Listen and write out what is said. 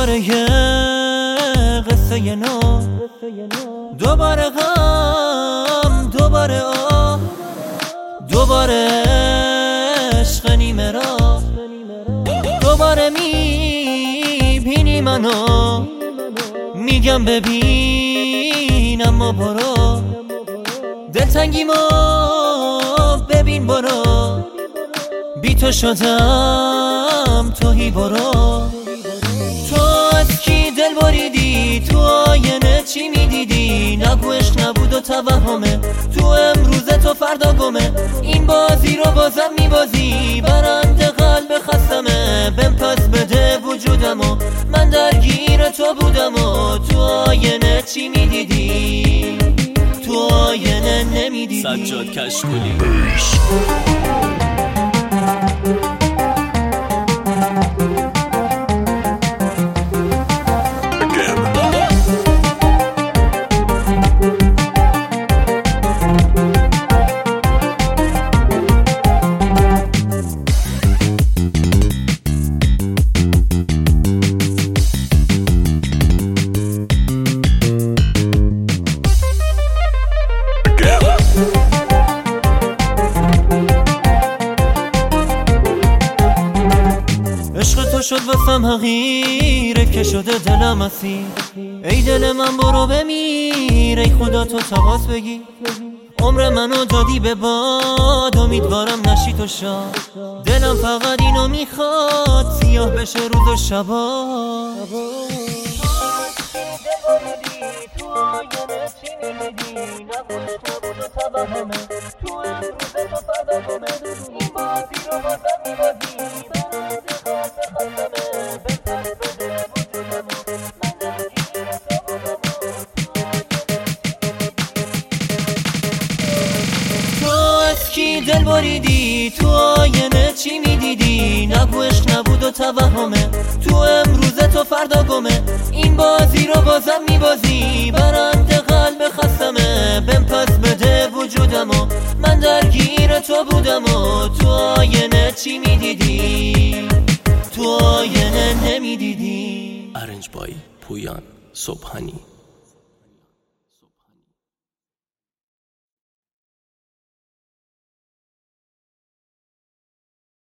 دوباره یه قصه نو، دوباره غم، دوباره آه، دوباره عشق نیمه راه، دوباره میبینی منو، میگم ببین اما برو، دلتنگیمو ببین برو، بی تو شدم توهی برو. تو از کی دل بریدی؟ تو آینه چی میدیدی؟ نگو عشق نبود و توهمه، تو امروز تو فردا گمه، این بازی رو بازم میبازی، برنده قلب خستمه، بهم پس بده وجودمو، من درگیر تو بودم و تو آینه چی میدیدی؟ تو آینه نمیدیدی. سجاد کشکولی. عشق تو شد واسم حقیره که شده دلم اسیر، ای دل من برو بمیر، ای خدا تو تماس بگیر، عمر منو دادی به باد، امیدوارم نشی تو شاد، دلم فقط اینو میخواد سیاه بشه روز و شبا. تو آینه چی میدیدی؟ نبود نبود و توهمه، تو امروز تو فردا گمه، این بازی رو بازم میبازی، برنده قلب خستمه، بهتر بده وجودمو، من درگیر تو بودم. تو از کی دل بریدی؟ تو آینه چی میدیدی؟ نگو عشق نبود و توهمه، تو امروز تو فردا گمه، این بازی رو بازم میبازی، برنده قلب خستمه، بهم پس بده وجودمو، من درگیر تو بودم و تو آینه چی میدیدی؟ تو آینه نمیدیدی. ارنج بای پویان صبحانی.